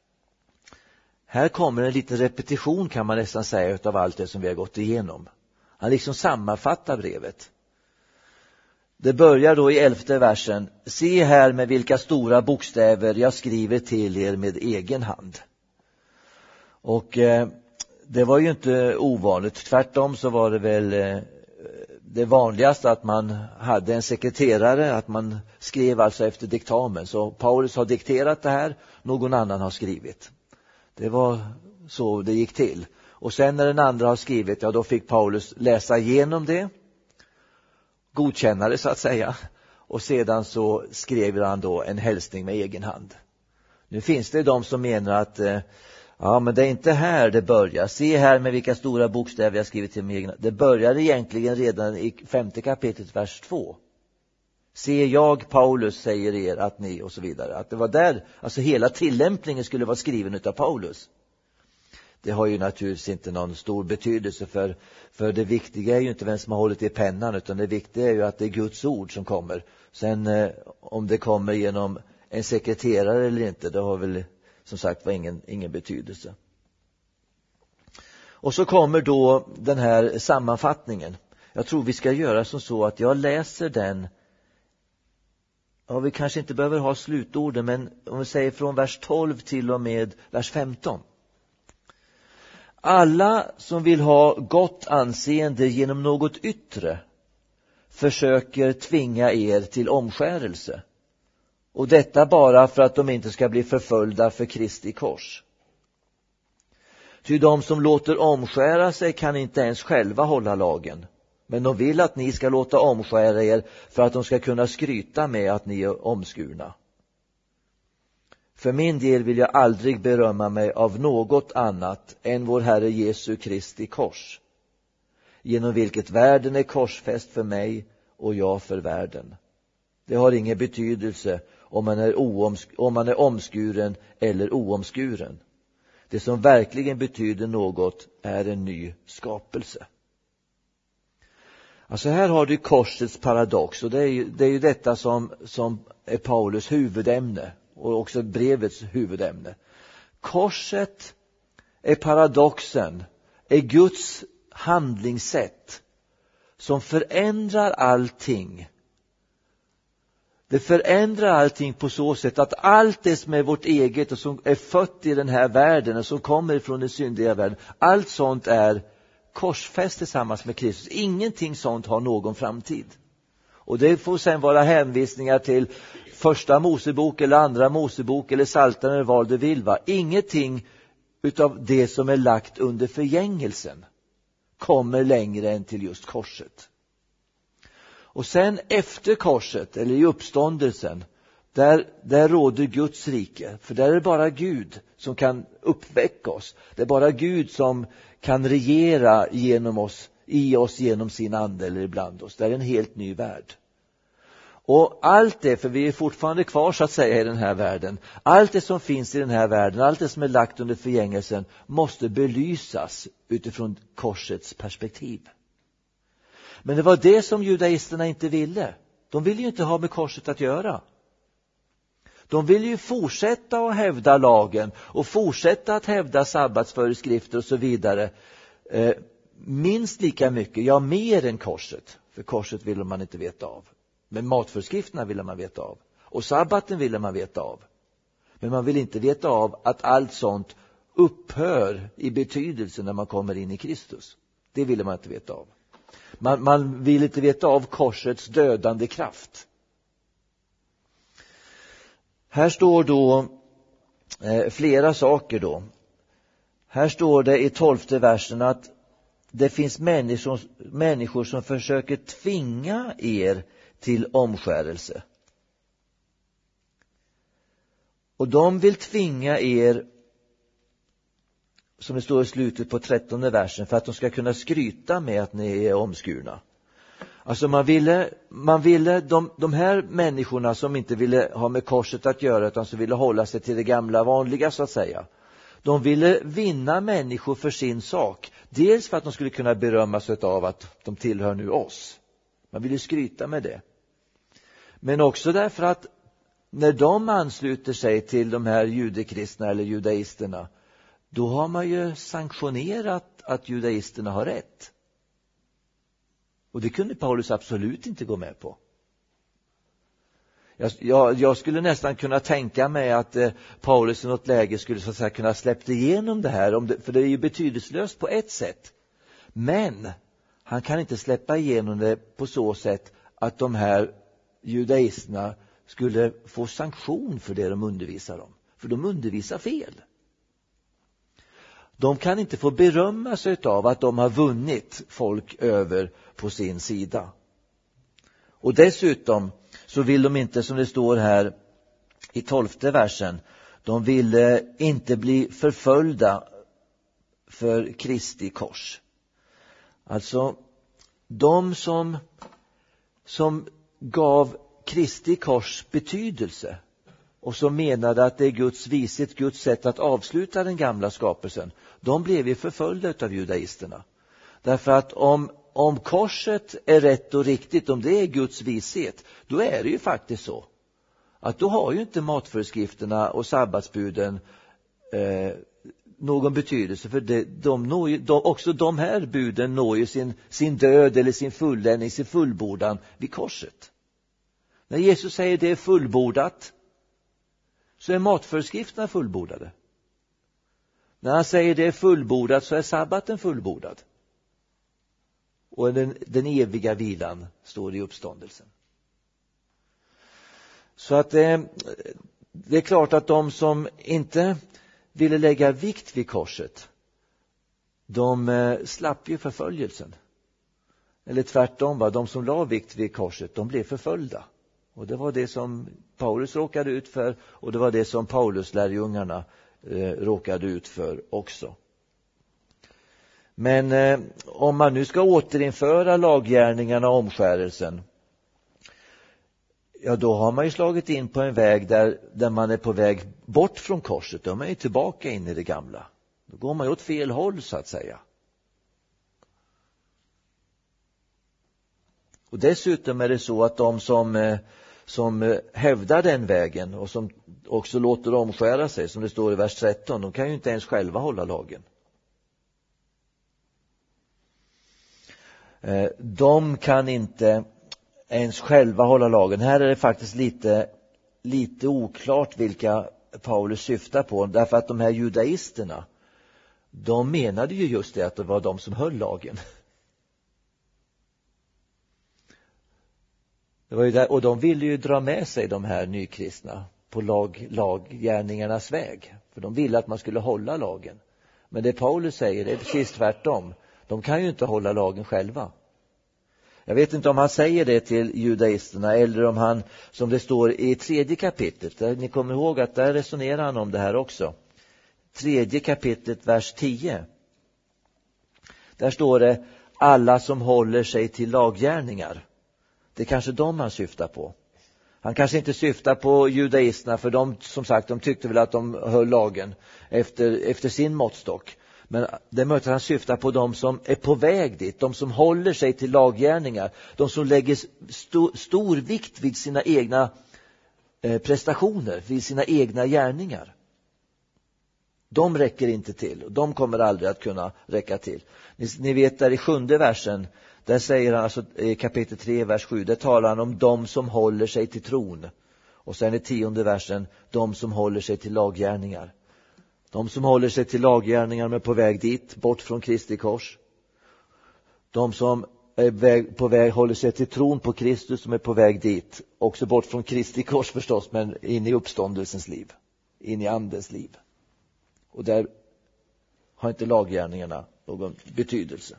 kommer en liten repetition kan man nästan säga utav allt det som vi har gått igenom. Han liksom sammanfattar brevet. Det börjar då i 11:e versen. Se här med vilka stora bokstäver jag skriver till er med egen hand. Och det var ju inte ovanligt. Tvärtom så var det väl det vanligaste att man hade en sekreterare, att man skrev alltså efter diktamen. Så Paulus har dikterat det här, någon annan har skrivit. Det var så det gick till. Och sen när den andra har skrivit, ja då fick Paulus läsa igenom det, godkänna det så att säga. Och sedan så skrev han då en hälsning med egen hand. Nu finns det de som menar att ja, men det är inte här det börjar. Se här med vilka stora bokstäver jag skrivit till mig egna. Det börjar egentligen redan i 5:e kapitlet vers 2. Se jag, Paulus, säger er att ni och så vidare. Att det var där, alltså hela tillämpningen skulle vara skriven utav Paulus. Det har ju naturligtvis inte någon stor betydelse för det viktiga är ju inte vem som har hållit i pennan, utan det viktiga är ju att det är Guds ord som kommer. Sen om det kommer genom en sekreterare eller inte, det har väl som sagt var ingen betydelse. Och så kommer då den här sammanfattningen. Jag tror vi ska göra som så att jag läser den vi kanske inte behöver ha slutorden, men om vi säger från vers 12 till och med vers 15. Alla som vill ha gott anseende genom något yttre försöker tvinga er till omskärelse. Och detta bara för att de inte ska bli förföljda för Kristi kors. Ty de som låter omskära sig kan inte ens själva hålla lagen. Men de vill att ni ska låta omskära er för att de ska kunna skryta med att ni är omskurna. För min del vill jag aldrig berömma mig av något annat än vår Herre Jesu Kristi kors, genom vilket världen är korsfäst för mig och jag för världen. Det har ingen betydelse om man är omskuren eller oomskuren. Det som verkligen betyder något är en ny skapelse. Alltså här har du korsets paradox, och det är ju detta som är Paulus huvudämne och också brevets huvudämne. Korset är paradoxen, är Guds handlingssätt som förändrar allting. Det förändrar allting på så sätt att allt det som är vårt eget och som är fött i den här världen och som kommer från den syndiga världen, allt sånt är korsfäst tillsammans med Kristus. Ingenting sånt har någon framtid. Och det får sen vara hänvisningar till första Mosebok eller andra Mosebok eller Psaltaren eller vad det vill va. Ingenting utav det som är lagt under förgängelsen kommer längre än till just korset. Och sen efter korset eller i uppståndelsen, där råder Guds rike. För där är det bara Gud som kan uppväcka oss. Det är bara Gud som kan regera genom oss, i oss genom sin ande eller ibland oss. Det är en helt ny värld. Och allt det, för vi är fortfarande kvar så att säga i den här världen. Allt det som finns i den här världen, allt det som är lagt under förgängelsen måste belysas utifrån korsets perspektiv. Men det var det som judaisterna inte ville. De ville ju inte ha med korset att göra. De ville ju fortsätta att hävda lagen och fortsätta att hävda sabbatsföreskrifter och så vidare. Minst lika mycket, ja mer än korset. För korset ville man inte veta av. Men matföreskrifterna ville man veta av. Och sabbaten ville man veta av. Men man ville inte veta av att allt sånt upphör i betydelse när man kommer in i Kristus. Det ville man inte veta av. Man vill inte veta av korsets dödande kraft. Här står då flera saker då. Här står det i 12:e versen att det finns människor som försöker tvinga er till omskärelse. Och de vill tvinga er, som det står i slutet på 13:e versen, för att de ska kunna skryta med att ni är omskurna. Alltså man ville de här människorna som inte ville ha med korset att göra utan som ville hålla sig till det gamla vanliga så att säga. De ville vinna människor för sin sak. Dels för att de skulle kunna berömma sig av att de tillhör nu oss. Man ville skryta med det. Men också därför att när de ansluter sig till de här judekristna eller judaisterna, då har man ju sanktionerat att judaisterna har rätt. Och det kunde Paulus absolut inte gå med på. Jag skulle nästan kunna tänka mig att Paulus i något läge skulle så att säga kunna släppa igenom det här. För det är ju betydelselöst på ett sätt. Men han kan inte släppa igenom det på så sätt att de här judaisterna skulle få sanktion för det de undervisar om. För de undervisar fel. De kan inte få berömma sig av att de har vunnit folk över på sin sida. Och dessutom så vill de inte, som det står här i 12:e versen, de ville inte bli förföljda för Kristi kors. Alltså de som gav Kristi kors betydelse och som menade att det är Guds vishet, Guds sätt att avsluta den gamla skapelsen, de blev ju förföljda av judaisterna. Därför att om korset är rätt och riktigt, om det är Guds vishet, då är det ju faktiskt så att då har ju inte matföreskrifterna och sabbatsbuden någon betydelse, för också de här buden når ju sin död eller sin fulländning, sin fullbordan vid korset. När Jesus säger det är fullbordat, så är matföreskrifterna fullbordade. När han säger det är fullbordat, så är sabbaten fullbordad. Och den eviga vilan står i uppståndelsen. Så att det är klart att de som inte ville lägga vikt vid korset, de slapp ju förföljelsen. Eller tvärtom, de som la vikt vid korset, de blev förföljda. Och det var det som Paulus råkade ut för, och det var det som Paulus lärjungarna råkade ut för också. Men om man nu ska återinföra laggärningarna och omskärelsen, ja, då har man ju slagit in på en väg där man är på väg bort från korset. Då är man ju tillbaka in i det gamla. Då går man ju åt fel håll, så att säga. Och dessutom är det så att de som hävdar den vägen och som också låter omskära sig, som det står i vers 13, de kan ju inte ens själva hålla lagen. De kan inte ens själva hålla lagen. Här är det faktiskt lite oklart vilka Paulus syftar på, därför att de här judaisterna, de menade ju just det, att det var de som höll lagen. Det var ju där, och de ville ju dra med sig de här nykristna på laggärningarnas väg, för de ville att man skulle hålla lagen. Men det Paulus säger är precis tvärtom. De kan ju inte hålla lagen själva. Jag vet inte om han säger det till judaisterna, eller om han, som det står i 3:e kapitlet, där ni kommer ihåg att där resonerar han om det här också. 3:e kapitlet, vers 10. Där står det: alla som håller sig till laggärningar. Det är kanske de han syftar på. Han kanske inte syftar på judaisterna, för de, som sagt, de tyckte väl att de höll lagen efter sin måttstock. Men det möter han syftar på de som är på väg dit, de som håller sig till laggärningar, de som lägger stor vikt vid sina egna prestationer, vid sina egna gärningar. De räcker inte till, och de kommer aldrig att kunna räcka till. Ni vet där i 7:e versen, där säger han, alltså i kapitel 3, vers 7, där talar han om de som håller sig till tron. Och sen i 10:e versen, de som håller sig till laggärningar. De som håller sig till laggärningar är på väg dit, bort från Kristi kors. De som är på väg håller sig till tron på Kristus, som är på väg dit, också bort från Kristi kors förstås, men in i uppståndelsens liv, in i andens liv. Och där har inte laggärningarna någon betydelse.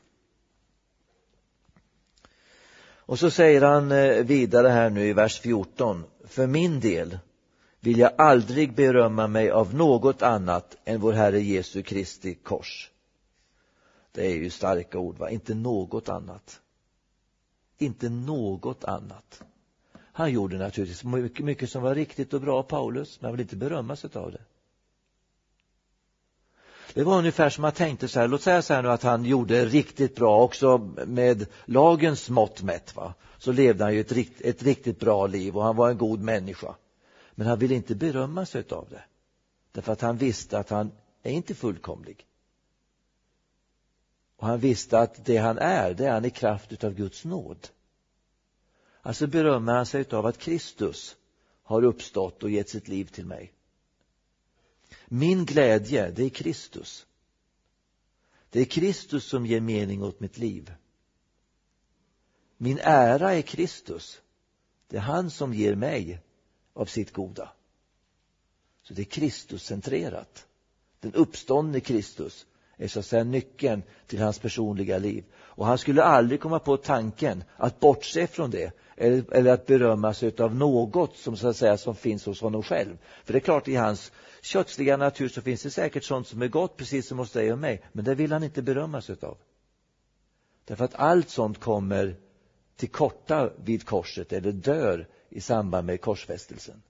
Och så säger han vidare här nu i vers 14: för min del vill jag aldrig berömma mig av något annat än vår Herre Jesu Kristi kors. Det är ju starka ord, va? Inte något annat. Inte något annat. Han gjorde naturligtvis mycket som var riktigt och bra, Paulus, men han vill inte berömma sig av det. Det var ungefär som man tänkte så här, låt säga så här nu att han gjorde riktigt bra också med lagens mått mätt, va? Så levde han ju ett riktigt bra liv och han var en god människa. Men han ville inte berömma sig av det. Därför att han visste att han är inte fullkomlig. Och han visste att det han är, det är han i kraft av Guds nåd. Alltså berömmer han sig av att Kristus har uppstått och gett sitt liv till mig. Min glädje, det är Kristus. Det är Kristus som ger mening åt mitt liv. Min ära är Kristus. Det är han som ger mig av sitt goda. Så det är Kristus-centrerat. Den uppståndne Kristus är så att säga nyckeln till hans personliga liv. Och han skulle aldrig komma på tanken att bortse från det, eller att berömma sig av något som så att säga som finns hos honom själv. För det är klart, i hans kötsliga natur så finns det säkert sånt som är gott, precis som hos dig och mig, men det vill han inte berömma sig av. Därför att allt sånt kommer till korta vid korset, eller dör i samband med korsfästelsen.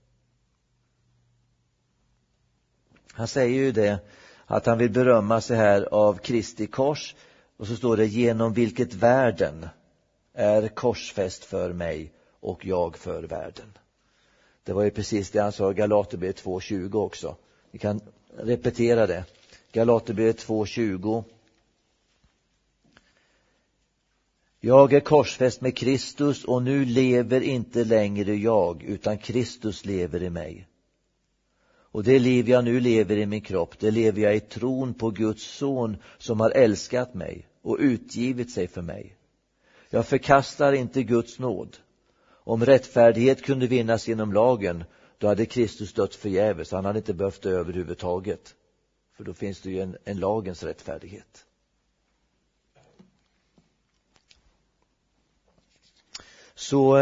Han säger ju det, att han vill berömma sig här av Kristi kors, och så står det: genom vilket världen är korsfäst för mig och jag för världen. Det var ju precis det han sa i Galaterbrevet 2:20 också. Vi kan repetera det. Galaterbrevet 2:20. Jag är korsfäst med Kristus och nu lever inte längre jag, utan Kristus lever i mig. Och det liv jag nu lever i min kropp, det lever jag i tron på Guds son som har älskat mig och utgivit sig för mig. Jag förkastar inte Guds nåd. Om rättfärdighet kunde vinnas genom lagen, då hade Kristus dött förgäves. Han hade inte behövt dö överhuvudtaget. För då finns det ju en lagens rättfärdighet. Så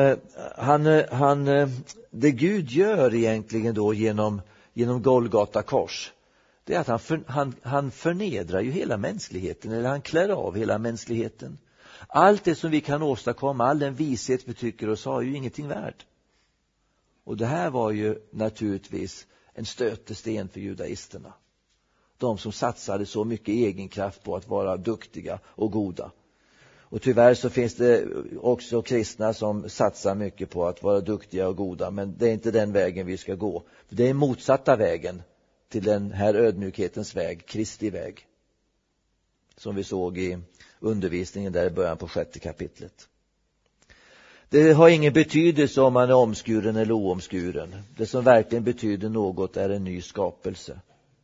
det Gud gör egentligen då genom Golgata kors, det är att han förnedrar ju hela mänskligheten, eller han klär av hela mänskligheten. Allt det som vi kan åstadkomma, all den vishet vi tycker oss ha, är ju ingenting värd. Och det här var ju naturligtvis en stötesten för judaisterna. De som satsade så mycket egenkraft på att vara duktiga och goda. Och tyvärr så finns det också kristna som satsar mycket på att vara duktiga och goda. Men det är inte den vägen vi ska gå. Det är motsatta vägen till den här ödmjukhetens väg, Kristi väg. Som vi såg i undervisningen där i början på 6:e kapitlet. Det har ingen betydelse om man är omskuren eller oomskuren. Det som verkligen betyder något är en ny skapelse.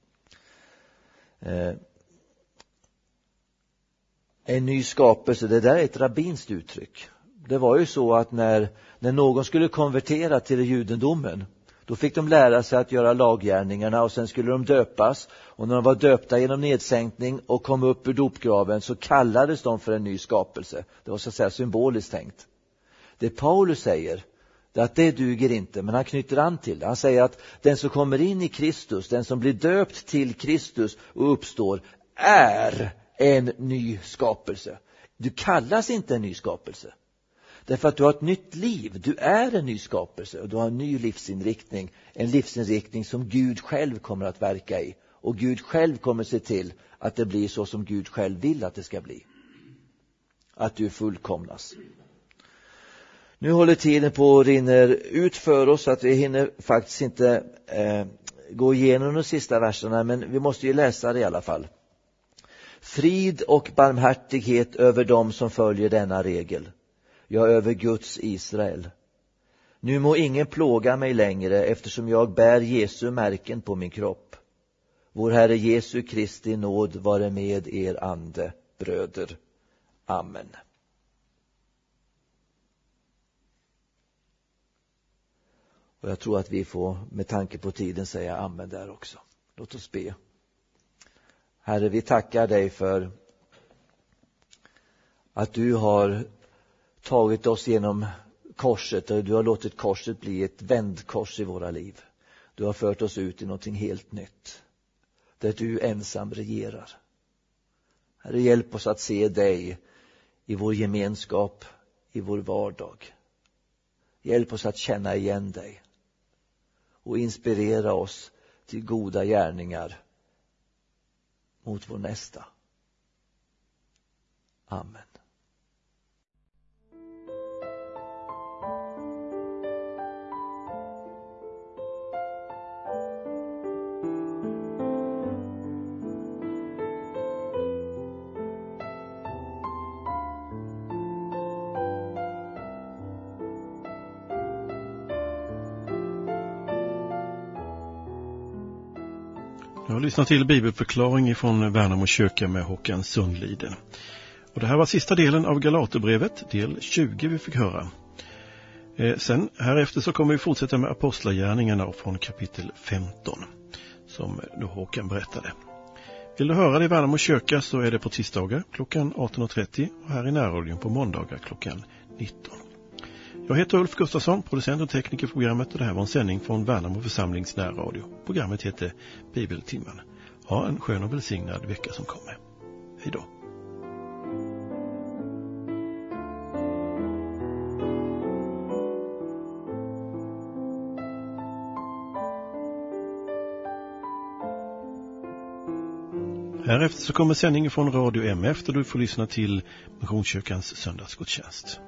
En ny skapelse, det där är ett rabbinskt uttryck. Det var ju så att när någon skulle konvertera till judendomen, då fick de lära sig att göra laggärningarna och sen skulle de döpas. Och när de var döpta genom nedsänkning och kom upp ur dopgraven så kallades de för en ny skapelse. Det var så att säga symboliskt tänkt. Det Paulus säger, det är att det duger inte, men han knyter an till det. Han säger att den som kommer in i Kristus, den som blir döpt till Kristus och uppstår, är en ny skapelse. Du kallas inte en ny skapelse. Därför att du har ett nytt liv. Du är en ny skapelse och du har en ny livsinriktning. En livsinriktning som Gud själv kommer att verka i. Och Gud själv kommer se till att det blir så som Gud själv vill att det ska bli. Att du fullkomnas. Nu håller tiden på att rinner ut för oss, att vi hinner faktiskt inte gå igenom de sista verserna, men vi måste ju läsa det i alla fall. Frid och barmhärtighet över dem som följer denna regel. Ja, över Guds Israel. Nu må ingen plåga mig längre, eftersom jag bär Jesu märken på min kropp. Vår Herre Jesu Kristi nåd vare med er ande, bröder. Amen. Och jag tror att vi får med tanke på tiden säga amen där också. Låt oss be. Herre, vi tackar dig för att du har tagit oss genom korset och du har låtit korset bli ett vändkors i våra liv. Du har fört oss ut i någonting helt nytt, där du ensam regerar. Herre, hjälp oss att se dig i vår gemenskap, i vår vardag. Hjälp oss att känna igen dig och inspirera oss till goda gärningar mot vår nästa. Amen. Jag har lyssnat till bibelförklaring från Värnamo kyrka med Håkan Sundliden. Och det här var sista delen av Galaterbrevet, del 20 vi fick höra. Sen härefter så kommer vi fortsätta med apostlagärningarna från kapitel 15, som då Håkan berättade. Vill du höra det i Värnamo kyrka så är det på tisdagar klockan 18.30 och här i närradion på måndagar klockan 19. Jag heter Ulf Gustafsson, producent och tekniker för programmet, och det här var en sändning från Värnamo församlings närradio. Programmet heter Bibeltimmen. Ha en skön och välsignad vecka som kommer. Hej då. Härefter så kommer sändningen från Radio MF där du får lyssna till Missionskyrkans söndagsgudstjänst.